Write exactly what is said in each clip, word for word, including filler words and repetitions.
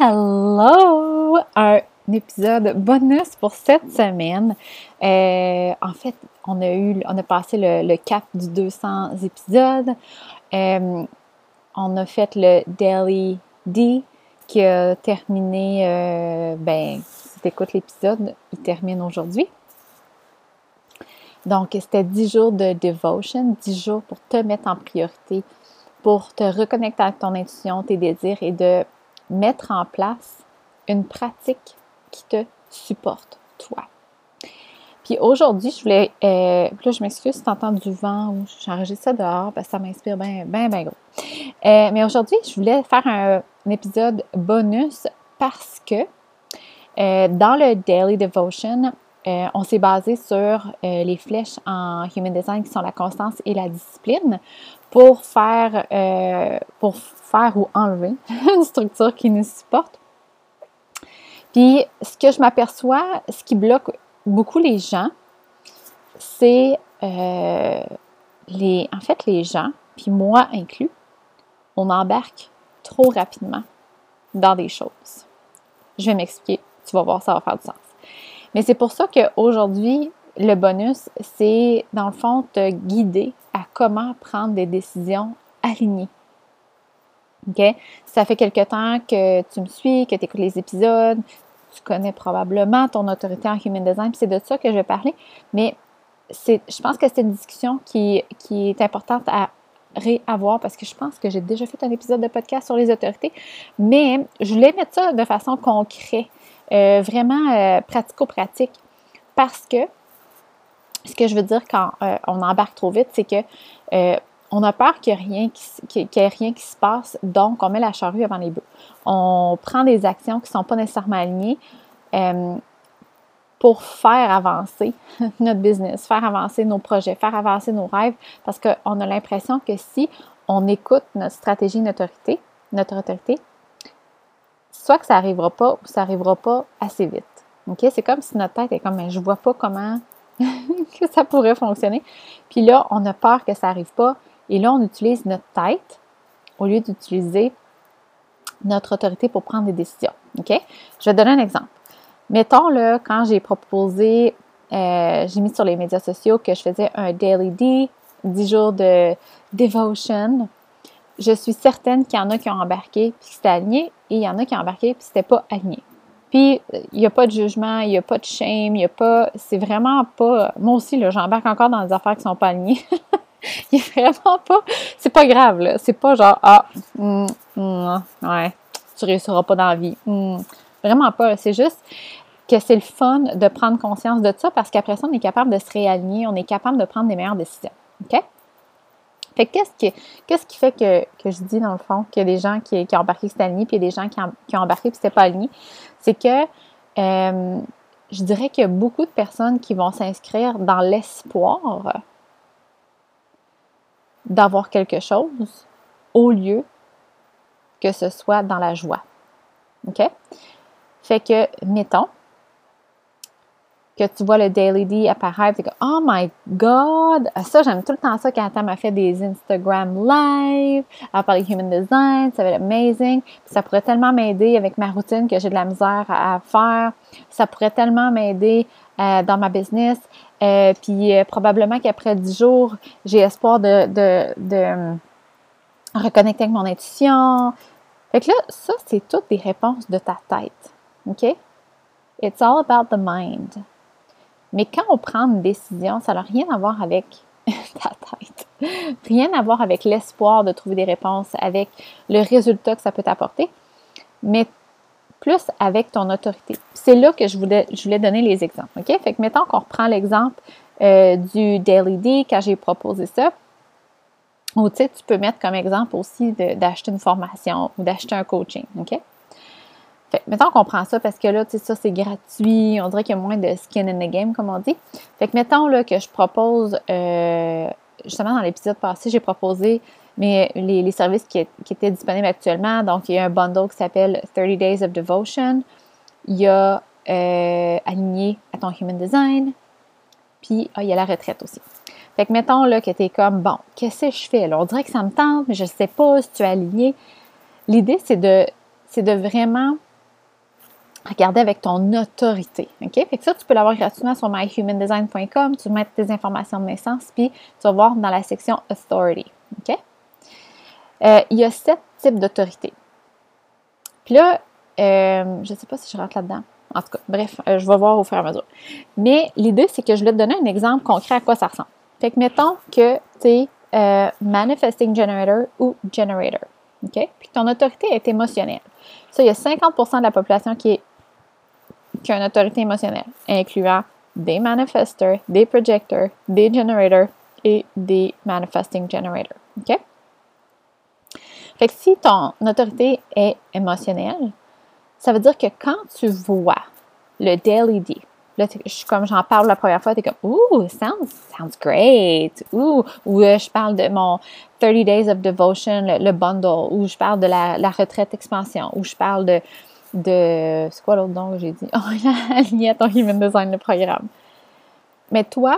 Hello! Un épisode bonus pour cette semaine. Euh, en fait, on a eu, on a passé le, le cap du deux cents épisodes. Euh, on a fait le Daily D qui a terminé, euh, ben, si tu écoutes l'épisode, il termine aujourd'hui. Donc, c'était dix jours de devotion, dix jours pour te mettre en priorité, pour te reconnecter avec ton intuition, tes désirs et de mettre en place une pratique qui te supporte, toi. Puis aujourd'hui, je voulais, euh, là je m'excuse si tu entends du vent ou j'enregistre ça dehors parce que ça m'inspire bien, bien, bien gros. Euh, mais aujourd'hui, je voulais faire un, un épisode bonus parce que euh, dans le Daily Devotion, euh, on s'est basé sur euh, les flèches en Human Design qui sont la constance et la discipline pour faire, euh, pour faire ou enlever une structure qui nous supporte. Puis, ce que je m'aperçois, ce qui bloque beaucoup les gens, c'est euh, les, en fait, les gens, puis moi inclus, on embarque trop rapidement dans des choses. Je vais m'expliquer, tu vas voir, ça va faire du sens. Mais c'est pour ça qu'aujourd'hui, le bonus, c'est, dans le fond, te guider à comment prendre des décisions alignées. OK? Ça fait quelque temps que tu me suis, que tu écoutes les épisodes, tu connais probablement ton autorité en Human Design, puis c'est de ça que je vais parler. Mais c'est, je pense que c'est une discussion qui, qui est importante à réavoir parce que je pense que j'ai déjà fait un épisode de podcast sur les autorités, mais je voulais mettre ça de façon concrète, euh, vraiment euh, pratico-pratique, parce que ce que je veux dire quand euh, on embarque trop vite, c'est que euh, on a peur qu'il n'y ait rien qui, qu'il y ait rien qui se passe, donc on met la charrue avant les bœufs. On prend des actions qui ne sont pas nécessairement alignées euh, pour faire avancer notre business, faire avancer nos projets, faire avancer nos rêves, parce qu'on a l'impression que si on écoute notre stratégie, notre autorité, notre autorité, soit que ça n'arrivera pas ou ça n'arrivera pas assez vite. Okay? C'est comme si notre tête est comme, je ne vois pas comment que ça pourrait fonctionner. Puis là, on a peur que ça n'arrive pas. Et là, on utilise notre tête au lieu d'utiliser notre autorité pour prendre des décisions. OK? Je vais te donner un exemple. Mettons, là, quand j'ai proposé, euh, j'ai mis sur les médias sociaux que je faisais un Daily D, dix jours de devotion. Je suis certaine qu'il y en a qui ont embarqué puis c'était aligné et il y en a qui ont embarqué puis c'était pas aligné. Puis, il n'y a pas de jugement, il n'y a pas de shame, il n'y a pas... C'est vraiment pas... Moi aussi, là, j'embarque encore dans des affaires qui ne sont pas alignées. Il est vraiment pas... C'est pas grave, là. C'est pas genre, ah, mm, mm, ouais, tu réussiras pas dans la vie. Mm. Vraiment pas. C'est juste que c'est le fun de prendre conscience de ça parce qu'après ça, on est capable de se réaligner, on est capable de prendre des meilleures décisions. OK? Fait que qu'est-ce qui, qu'est-ce qui fait que, que je dis, dans le fond, qu'il y a des gens qui, qui ont embarqué qui c'était aligné, puis il y a des gens qui ont, qui ont embarqué puis c'était pas aligné? C'est que euh, je dirais qu'il y a beaucoup de personnes qui vont s'inscrire dans l'espoir d'avoir quelque chose au lieu que ce soit dans la joie. OK? Fait que, mettons, que tu vois le Daily D apparaître, tu es comme « Oh my God! » Ça, j'aime tout le temps ça quand elle m'a fait des Instagram live, elle parlait Human Design, ça va être amazing. Puis ça pourrait tellement m'aider avec ma routine que j'ai de la misère à, à faire. Ça pourrait tellement m'aider euh, dans ma business. Euh, puis euh, probablement qu'après dix jours, j'ai espoir de, de, de reconnecter avec mon intuition. Fait que là, ça, c'est toutes des réponses de ta tête. OK? It's all about the mind. Mais quand on prend une décision, ça n'a rien à voir avec ta tête. Rien à voir avec l'espoir de trouver des réponses, avec le résultat que ça peut t'apporter, mais plus avec ton autorité. C'est là que je voulais, je voulais donner les exemples. OK? Fait que mettons qu'on reprend l'exemple euh, du Daily D quand j'ai proposé ça. Ou tu sais, tu peux mettre comme exemple aussi de, d'acheter une formation ou d'acheter un coaching. OK? Fait, mettons qu'on prend ça parce que là, tu sais, ça, c'est gratuit. On dirait qu'il y a moins de skin in the game, comme on dit. Fait que mettons là, que je propose, euh, justement, dans l'épisode passé, j'ai proposé mes, les, les services qui, qui étaient disponibles actuellement. Donc, il y a un bundle qui s'appelle thirty days of Devotion. Il y a euh, aligné à ton Human Design. Puis, ah, il y a la retraite aussi. Fait que mettons là, que tu es comme, bon, qu'est-ce que je fais? Là? On dirait que ça me tente, mais je ne sais pas si tu es aligné. L'idée, c'est de, c'est de vraiment regarder avec ton autorité. OK? Fait que ça, tu peux l'avoir gratuitement sur my human design point com. Tu mets tes informations de naissance, puis tu vas voir dans la section Authority. OK? Euh, il y a sept types d'autorité. Puis là, euh, je ne sais pas si je rentre là-dedans. En tout cas, bref, euh, je vais voir au fur et à mesure. Mais l'idée, c'est que je vais te donner un exemple concret à quoi ça ressemble. Fait que mettons que tu es euh, Manifesting Generator ou Generator. OK? Puis ton autorité est émotionnelle. Ça, il y a cinquante pour cent de la population qui, est, qui a une autorité émotionnelle, incluant des manifestors, des projectors, des generators et des manifesting generators. OK? Fait que si ton autorité est émotionnelle, ça veut dire que quand tu vois le Daily D, là, je, comme j'en parle la première fois, tu es comme « Ooh, sounds, sounds great! » Ou, ou euh, je parle de mon thirty days of devotion, le, le bundle, ou je parle de la, la retraite expansion, ou je parle de, de c'est quoi l'autre nom que j'ai dit? Oh, aligné à ton human design, le programme. Mais toi,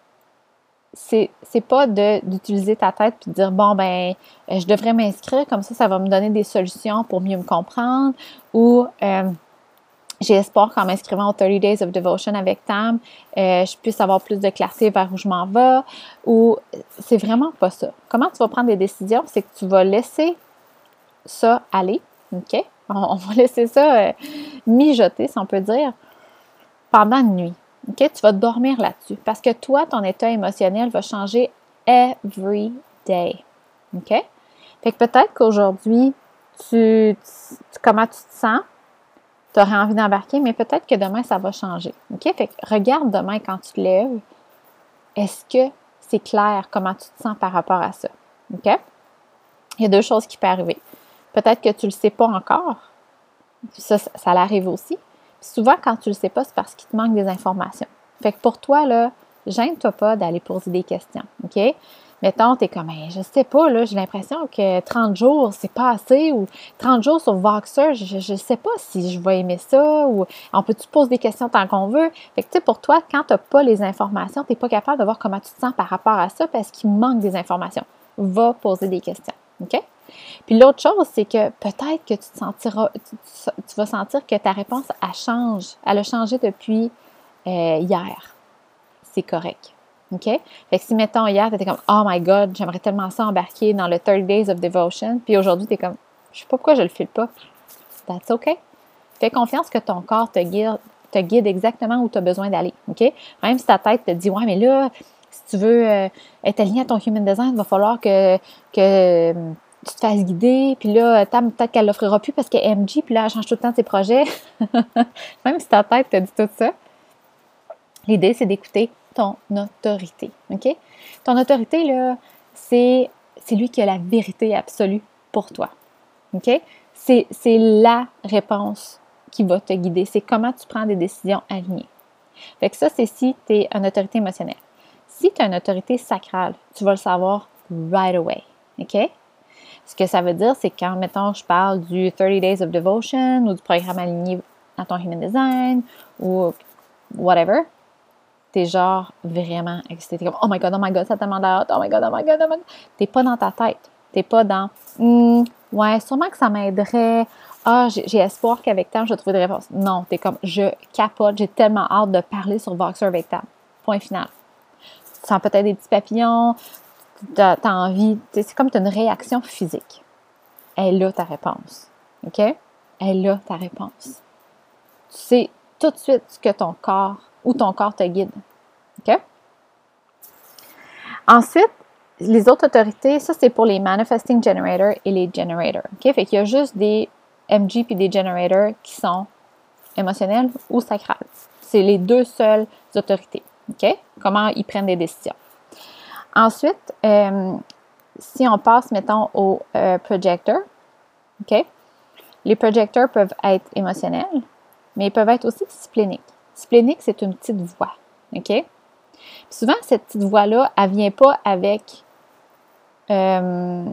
c'est, c'est pas de, d'utiliser ta tête et de dire « Bon, ben, je devrais m'inscrire, comme ça, ça va me donner des solutions pour mieux me comprendre. » Ou euh, « J'ai espoir qu'en m'inscrivant au thirty days of devotion avec Tam, euh, je puisse avoir plus de clarté vers où je m'en vais. » Ou c'est vraiment pas ça. Comment tu vas prendre des décisions? C'est que tu vas laisser ça aller, OK? On, on va laisser ça euh, mijoter, si on peut dire, pendant une nuit. OK? Tu vas dormir là-dessus. Parce que toi, ton état émotionnel va changer every day. OK? Fait que peut-être qu'aujourd'hui, tu, tu, comment tu te sens, tu aurais envie d'embarquer, mais peut-être que demain, ça va changer. OK? Fait que regarde demain quand tu te lèves, est-ce que c'est clair comment tu te sens par rapport à ça? OK? Il y a deux choses qui peuvent arriver. Peut-être que tu ne le sais pas encore. Ça, ça, ça l'arrive aussi. Puis souvent, quand tu ne le sais pas, c'est parce qu'il te manque des informations. Fait que pour toi, là, gêne-toi pas d'aller poser des questions. OK? Mettons, tu es comme, hey, je sais pas, là, j'ai l'impression que trente jours, c'est pas assez, ou trente jours sur Voxer, je ne sais pas si je vais aimer ça, ou on peut-tu poser des questions tant qu'on veut. Fait que, tu sais, pour toi, quand tu n'as pas les informations, tu n'es pas capable de voir comment tu te sens par rapport à ça parce qu'il manque des informations. Va poser des questions. OK? Puis l'autre chose, c'est que peut-être que tu te sentiras, tu, tu vas sentir que ta réponse, elle change. Elle a changé depuis euh, hier. C'est correct. OK? Fait que si, mettons, hier, tu étais comme « Oh my God, j'aimerais tellement ça embarquer dans le thirty days of devotion. » Puis aujourd'hui, tu es comme « Je sais pas pourquoi je le file pas. » That's OK. Fais confiance que ton corps te guide, te guide exactement où tu as besoin d'aller. OK? Même si ta tête te dit « Ouais, mais là, si tu veux euh, être aligné à ton human design, il va falloir que, que tu te fasses guider. Puis là, peut-être qu'elle ne l'offrira plus parce qu'elle est M G, puis là, elle change tout le temps de ses projets. » Même si ta tête te dit tout ça, l'idée, c'est d'écouter ton autorité, OK? Ton autorité, là, c'est, c'est lui qui a la vérité absolue pour toi, OK? C'est, c'est la réponse qui va te guider. C'est comment tu prends des décisions alignées. Fait que ça, c'est si tu es une autorité émotionnelle. Si tu as une autorité sacrale, tu vas le savoir right away, OK? Ce que ça veut dire, c'est quand, mettons, je parle du thirty days of devotion ou du programme aligné dans ton human design ou whatever, t'es genre vraiment excité. T'es comme « Oh my God, oh my God, ça tellement hâte. Oh my God, oh my God, oh my God. » T'es pas dans ta tête. T'es pas dans mm, « Ouais, sûrement que ça m'aiderait. Ah, j'ai, j'ai espoir qu'avec Tam, je vais trouver des réponses. » Non, t'es comme « Je capote. J'ai tellement hâte de parler sur Voxer avec Tam. » Point final. Tu sens peut-être des petits papillons. T'as, t'as envie. C'est comme tu as une réaction physique. Elle a ta réponse. OK? Elle a ta réponse. Tu sais tout de suite ce que ton corps où ton corps te guide. OK? Ensuite, les autres autorités, ça, c'est pour les Manifesting Generators et les Generators. OK? Fait qu'il y a juste des M G puis des Generators qui sont émotionnels ou sacrales. C'est les deux seules autorités. OK? Comment ils prennent des décisions. Ensuite, euh, si on passe, mettons, aux euh, Projectors, OK? Les Projectors peuvent être émotionnels, mais ils peuvent être aussi spléniques. Splénique, c'est une petite voix, OK? Puis souvent, cette petite voix-là, elle ne vient pas avec euh,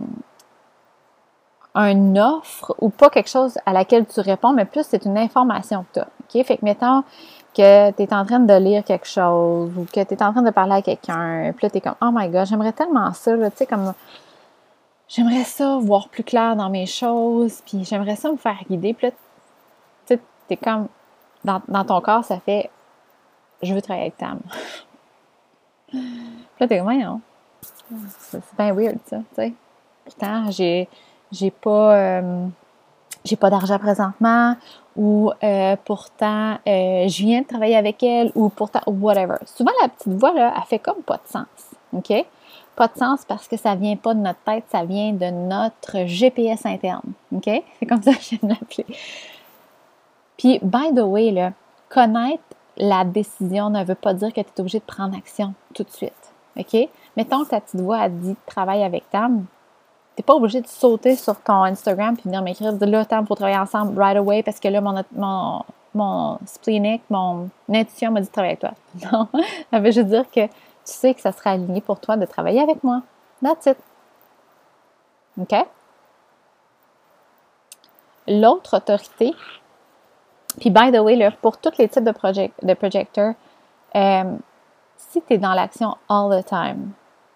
une offre ou pas quelque chose à laquelle tu réponds, mais plus c'est une information que tu as, OK? Fait que, mettons que tu es en train de lire quelque chose ou que tu es en train de parler à quelqu'un, puis là, tu es comme « Oh my God, j'aimerais tellement ça, tu sais, comme... J'aimerais ça voir plus clair dans mes choses, puis j'aimerais ça me faire guider. » Puis là, tu sais, t'es comme... dans, dans ton corps, ça fait « je veux travailler avec Tam ». Puis là, t'es comme « non ». C'est bien weird, ça, tu sais. Pourtant, j'ai, j'ai pas... Euh, j'ai pas d'argent présentement, ou euh, pourtant, euh, je viens de travailler avec elle, ou pourtant, whatever. Souvent, la petite voix, là, elle fait comme pas de sens, OK? Pas de sens parce que ça vient pas de notre tête, ça vient de notre G P S interne, OK? C'est comme ça que j'aime l'appeler. Puis, by the way, là, connaître la décision ne veut pas dire que tu es obligé de prendre action tout de suite, OK? Mettons que ta petite voix a dit « travaille avec Tam », t'es pas obligé de sauter sur ton Instagram puis venir m'écrire, dire là, Tam, il faut travailler ensemble right away parce que là, mon, mon, mon splénique, mon intuition m'a dit de travailler avec toi. Non, ça veut juste dire que tu sais que ça sera aligné pour toi de travailler avec moi. That's it. OK? L'autre autorité, puis by the way, là, pour tous les types de, project, de projecteurs, euh, si tu es dans l'action all the time,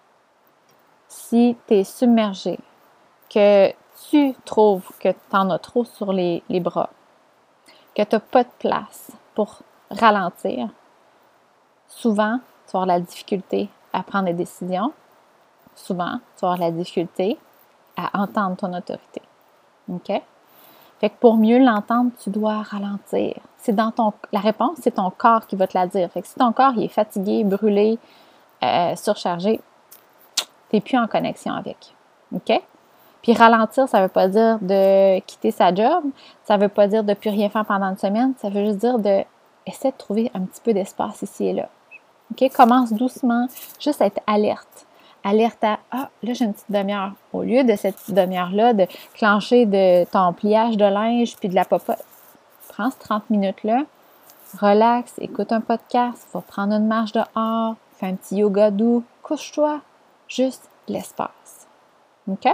si tu es submergé, que tu trouves que tu en as trop sur les, les bras, que tu n'as pas de place pour ralentir, souvent, tu vas avoir de la difficulté à prendre des décisions. Souvent, tu vas avoir de la difficulté à entendre ton autorité. OK? Fait que pour mieux l'entendre, tu dois ralentir. C'est dans ton, la réponse, c'est ton corps qui va te la dire. Fait que si ton corps il est fatigué, brûlé, euh, surchargé, tu n'es plus en connexion avec. OK? Puis ralentir, ça ne veut pas dire de quitter sa job, ça ne veut pas dire de ne plus rien faire pendant une semaine, ça veut juste dire de essayer de trouver un petit peu d'espace ici et là. OK? Commence doucement, juste à être alerte. Alerte à « Ah, là, j'ai une petite demi-heure. » Au lieu de cette petite demi-heure-là, de clencher de ton pliage de linge puis de la popote, prends ces trente minutes-là, relaxe, écoute un podcast, va prendre une marche dehors, fais un petit yoga doux, couche-toi, juste l'espace. OK?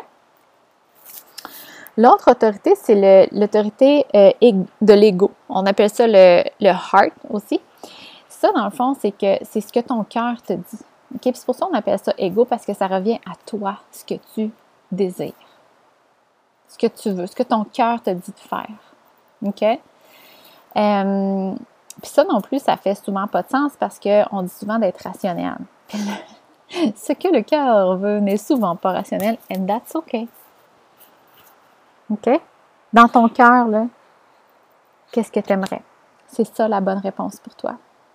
L'autre autorité, c'est le, l'autorité euh, de l'ego. On appelle ça le, le heart aussi. Ça, dans le fond, c'est que c'est ce que ton cœur te dit. Okay? Puis c'est pour ça qu'on appelle ça ego, parce que ça revient à toi, ce que tu désires. Ce que tu veux, ce que ton cœur te dit de faire. OK? Euh, puis ça non plus, ça fait souvent pas de sens parce qu'on dit souvent d'être rationnel. Ce que le cœur veut n'est souvent pas rationnel, and that's okay. OK? Dans ton cœur, là, qu'est-ce que tu aimerais? C'est ça la bonne réponse pour toi.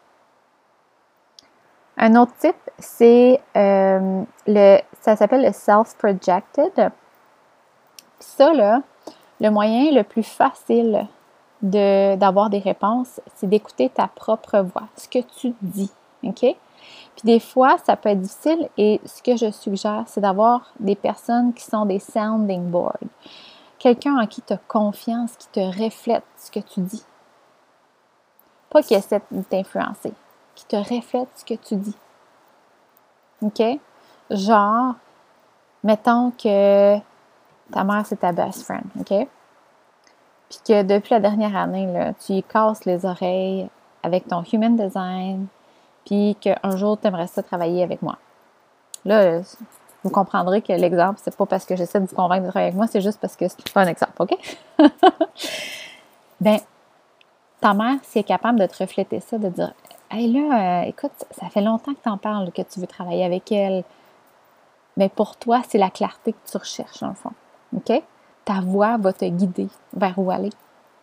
Un autre type, c'est euh, le, ça s'appelle le self-projected. Puis ça, là, le moyen le plus facile de, d'avoir des réponses, c'est d'écouter ta propre voix, ce que tu dis. OK? Puis des fois, ça peut être difficile et ce que je suggère, c'est d'avoir des personnes qui sont des sounding boards. Quelqu'un en qui tu as confiance, qui te reflète ce que tu dis. Pas qui essaie de t'influencer, qui te reflète ce que tu dis. OK? Genre, mettons que ta mère, c'est ta best friend, OK? Puis que depuis la dernière année, là, tu y casses les oreilles avec ton human design, puis qu'un jour, tu aimerais ça travailler avec moi. Là, vous comprendrez que l'exemple, c'est pas parce que j'essaie de vous convaincre de travailler avec moi, c'est juste parce que c'est pas un exemple, OK? Ben, ta mère, si elle est capable de te refléter ça, de dire « Hey là, euh, écoute, ça fait longtemps que tu en parles, que tu veux travailler avec elle. » Mais pour toi, c'est la clarté que tu recherches, dans le fond. OK? Ta voix va te guider vers où aller.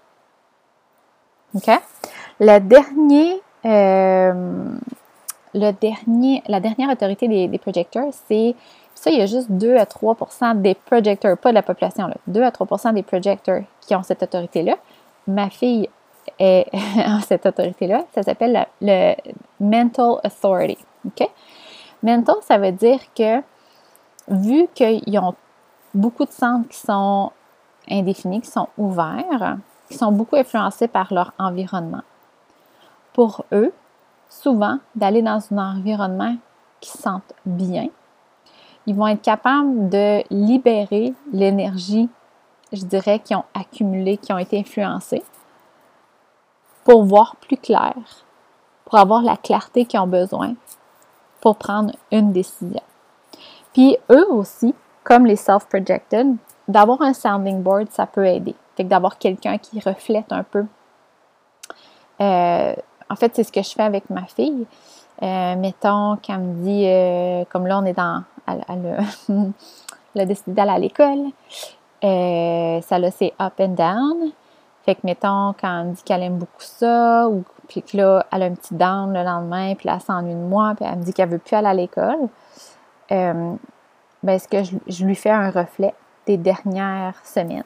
OK? Le dernier... Euh, Le dernier, la dernière autorité des, des projecteurs, c'est, ça, il y a juste deux à trois pour cent des projecteurs, pas de la population, là, deux à trois pour cent des projecteurs qui ont cette autorité-là. Ma fille est, a cette autorité-là. Ça s'appelle la, le mental authority. OK? Mental, ça veut dire que, vu qu'ils ont beaucoup de centres qui sont indéfinis, qui sont ouverts, qui sont beaucoup influencés par leur environnement, pour eux, souvent, d'aller dans un environnement qui se sentent bien, ils vont être capables de libérer l'énergie, je dirais, qu'ils ont accumulée, qui ont été influencées, pour voir plus clair, pour avoir la clarté qu'ils ont besoin, pour prendre une décision. Puis eux aussi, comme les self-projected, d'avoir un sounding board, ça peut aider. Fait que d'avoir quelqu'un qui reflète un peu Euh, en fait, c'est ce que je fais avec ma fille. Euh, mettons, quand elle me dit, euh, comme là, on est dans, elle, elle, a, elle a décidé d'aller à l'école, euh, ça là, c'est up and down. Fait que, mettons, quand elle me dit qu'elle aime beaucoup ça, ou puis que là, elle a un petit down le lendemain, puis là, elle s'ennuie de moi, puis elle me dit qu'elle veut plus aller à l'école, euh, ben, est-ce que je, je lui fais un reflet des dernières semaines?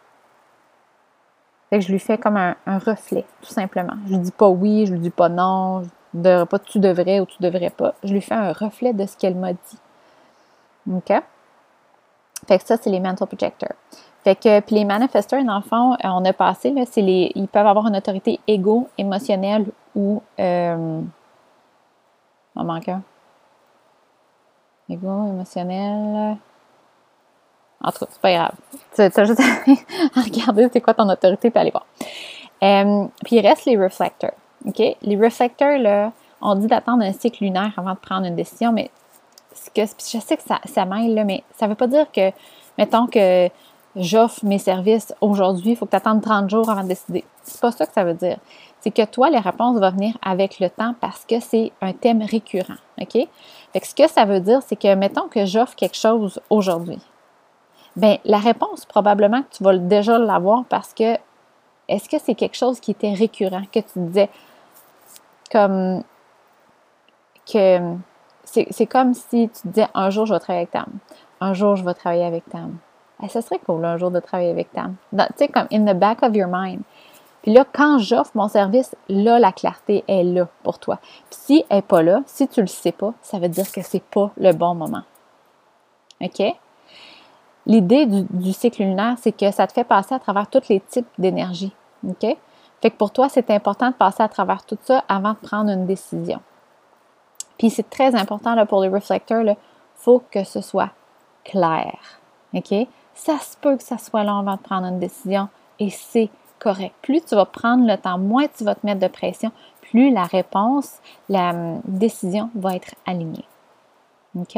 Fait que je lui fais comme un, un reflet, tout simplement. Je lui dis pas oui, je lui dis pas non, je ne dirais pas tu devrais ou tu devrais pas. Je lui fais un reflet de ce qu'elle m'a dit. OK? Fait que ça, c'est les mental projectors. Fait que, puis les manifestors, dans le fond, on a passé, là, c'est les, ils peuvent avoir une autorité égo, émotionnelle ou, euh, on manque un. Égo, émotionnel. En tout cas, c'est pas grave. Tu as juste à regarder c'est quoi ton autorité puis aller voir. Euh, puis il reste les reflectors. OK? Les reflectors, là, on dit d'attendre un cycle lunaire avant de prendre une décision, mais ce que, je sais que ça, ça mêle, là, mais ça ne veut pas dire que, mettons que j'offre mes services aujourd'hui, il faut que tu attendes trente jours avant de décider. C'est pas ça que ça veut dire. C'est que toi, les réponses vont venir avec le temps parce que c'est un thème récurrent. OK? Fait que ce que ça veut dire, c'est que, mettons que j'offre quelque chose aujourd'hui. Bien, la réponse, probablement que tu vas déjà l'avoir parce que est-ce que c'est quelque chose qui était récurrent, que tu disais comme que c'est, c'est comme si tu disais un jour je vais travailler avec Tam, un jour je vais travailler avec Tam. Eh, ça serait cool un jour de travailler avec Tam. Tu sais, comme in the back of your mind. Puis là, quand j'offre mon service, là, la clarté est là pour toi. Puis si elle n'est pas là, si tu ne le sais pas, ça veut dire que c'est pas le bon moment. OK? L'idée du, du cycle lunaire, c'est que ça te fait passer à travers tous les types d'énergie. OK? Fait que pour toi, c'est important de passer à travers tout ça avant de prendre une décision. Puis c'est très important là, pour les réflecteurs, il faut que ce soit clair. OK? Ça se peut que ça soit long avant de prendre une décision et c'est correct. Plus tu vas prendre le temps, moins tu vas te mettre de pression, plus la réponse, la hum, décision va être alignée. OK?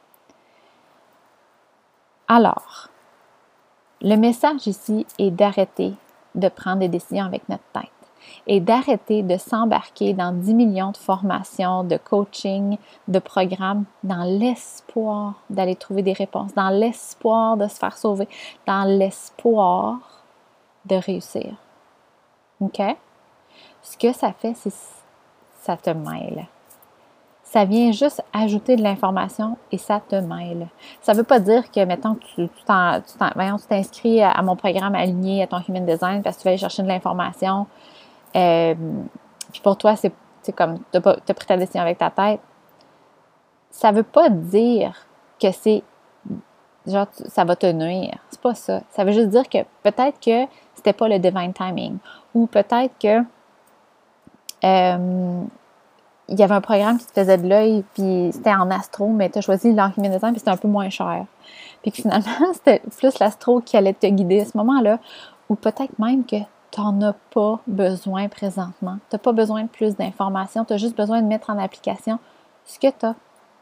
Alors, le message ici est d'arrêter de prendre des décisions avec notre tête et d'arrêter de s'embarquer dans dix millions de formations, de coaching, de programmes dans l'espoir d'aller trouver des réponses, dans l'espoir de se faire sauver, dans l'espoir de réussir. OK? Ce que ça fait, c'est ça te mêle. Ça vient juste ajouter de l'information et ça te mêle. Ça ne veut pas dire que, mettons, tu, tu, t'en, tu, t'en, voyons, tu t'inscris à, à mon programme aligné à ton Human Design parce que tu vas aller chercher de l'information. Euh, puis pour toi, c'est, c'est comme, tu as pris ta décision avec ta tête. Ça ne veut pas dire que c'est, genre, ça va te nuire. C'est pas ça. Ça veut juste dire que peut-être que c'était pas le divine timing. Ou peut-être que euh, il y avait un programme qui te faisait de l'œil, puis c'était en astro, mais tu as choisi l'Human Design, puis c'était un peu moins cher. Puis que finalement, c'était plus l'astro qui allait te guider à ce moment-là, ou peut-être même que tu n'en as pas besoin présentement. Tu n'as pas besoin de plus d'informations, tu as juste besoin de mettre en application ce que tu as.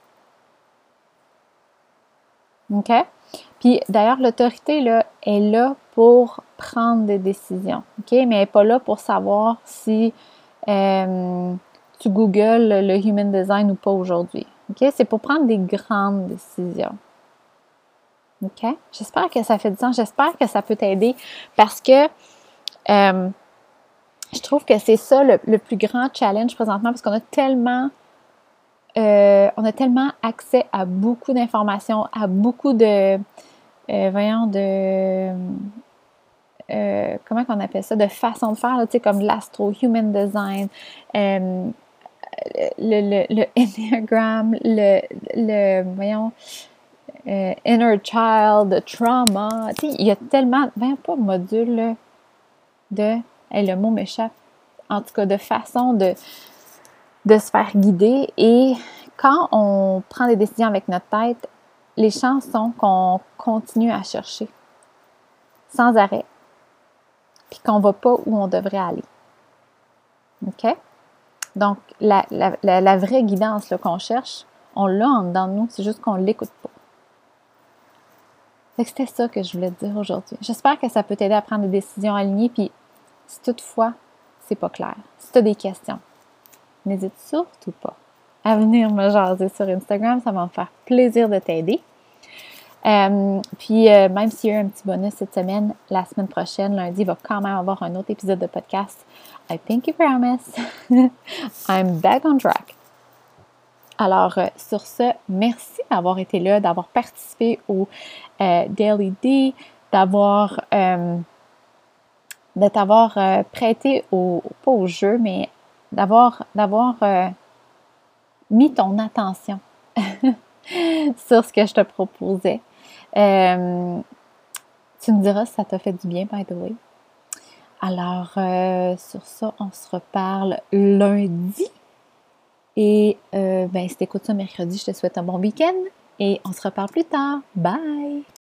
OK? Puis d'ailleurs, l'autorité, là, est là pour prendre des décisions. OK? Mais elle n'est pas là pour savoir si euh, tu googles le Human Design ou pas aujourd'hui. OK? C'est pour prendre des grandes décisions. OK? J'espère que ça fait du sens. J'espère que ça peut t'aider parce que euh, je trouve que c'est ça le, le plus grand challenge présentement parce qu'on a tellement euh, on a tellement accès à beaucoup d'informations, à beaucoup de euh, voyons, de euh, comment qu'on appelle ça, de façon de faire, tu sais, comme l'astro, Human Design, euh, le, le, le Enneagram, le, le voyons, euh, Inner Child, Trauma, tu sais, il y a tellement, ben pas module là, de, hey, le mot m'échappe, en tout cas de façon de, de se faire guider et quand on prend des décisions avec notre tête, les chances sont qu'on continue à chercher sans arrêt puis qu'on ne va pas où on devrait aller. OK? Donc, la, la, la, la vraie guidance là, qu'on cherche, on l'a en dedans de nous, c'est juste qu'on ne l'écoute pas. Fait que c'était ça que je voulais te dire aujourd'hui. J'espère que ça peut t'aider à prendre des décisions alignées, puis si toutefois, c'est pas clair, si tu as des questions, n'hésite surtout pas à venir me jaser sur Instagram. Ça va me faire plaisir de t'aider. Euh, puis, euh, même s'il y a eu un petit bonus cette semaine, la semaine prochaine, lundi, il va quand même avoir un autre épisode de podcast. I pinky promise. I'm back on track. Alors, euh, sur ce, merci d'avoir été là, d'avoir participé au euh, Daily D, d'avoir, euh, de t'avoir euh, prêté au, pas au jeu, mais d'avoir, d'avoir euh, mis ton attention sur ce que je te proposais. Euh, tu me diras si ça t'a fait du bien, by the way. Alors, euh, sur ça, on se reparle lundi. Et euh, ben, si t'écoutes ça mercredi, je te souhaite un bon week-end. Et on se reparle plus tard. Bye!